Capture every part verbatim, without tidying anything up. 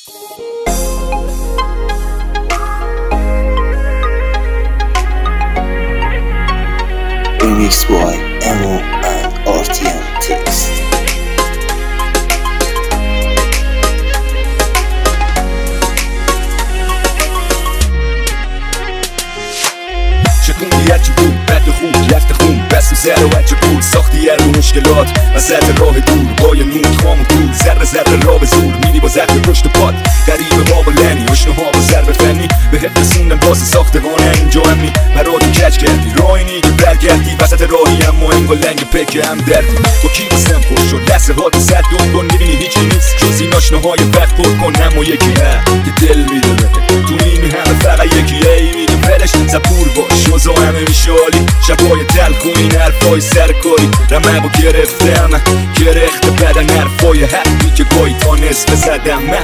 Remix by Emo and آر تی ام Text. شکوندی هرچی بود بد خوب رفت خون بست و زر و هرچی بود ساختی هر رو مشکلات و زرد راه دور با یه نود خام و دور ذره ذره را به زور میری با زرد پشت پاد غریبه باب و لنی اشنه ها با ضرب فنی به حفظ رسوندن واسه ساختگان اینجا همی مرا تو کج کردی راهی که برگردی وسط راهی هم مهنگ و لنگ پک هم دردی با کی بستم خوش شد لحظه ها تو صد دون کن میبینی هیچی نیست جز این آشنه های وقت پر کن هم و یکی هم که دل میدونه تو این همه فقط یکی ای میگه ولش زبور باش شوزا همه میشالی شبای تلخ و این حرفای سرکاری رمه با گرفته همه گرخته بدن حرفای حقی که گاهی تا نصف زدم من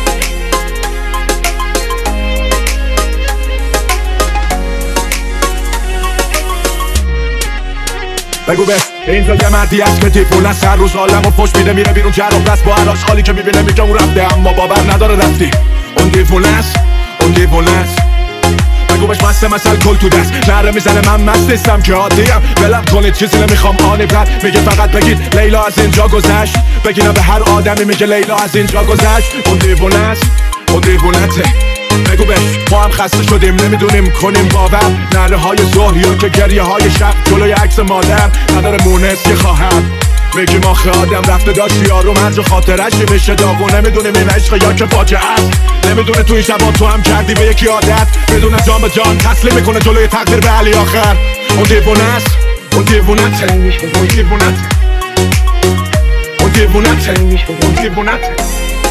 بگو بس اینجا یه مردی هست که تیفون است هر روز عالم و پشت میده میره بیرون جراب بس با هر آشغالی که میبینه میگه اون رفته اما باور نداره رفتی اون دیوونه است اون دیوونه است بگو بهش مست مثل کل تو دست نره میزنه من مست نیستم که عادیم ولم کنید چیزی نمیخوام آنی برد میگه فقط بگید لیلا از اینجا گذشت بگیرم به هر آدمی میگه لیلا از اینجا گذشت اون دیوونه است اون دیوونته بگو بهش ما هم خسته شدیم نمیدونیم کنیم باور نره های ظهر یا که گریه های شب جلوی عکس مادر نداره مونس که خواهم میگیم آخه آدم رفته داشتی یارو مرج خاطرش میشه داغ و نمیدونیم این عشق یا که فاجعه است نمیدونه تو این شبا تو هم کردی به یکی عادت بدونه جان به جان تسلیم میکنه جلوی تقدیر به علی آخر اون دیوونه است اون دیوونته اون دیوونته اون دیوونته اون دیوونته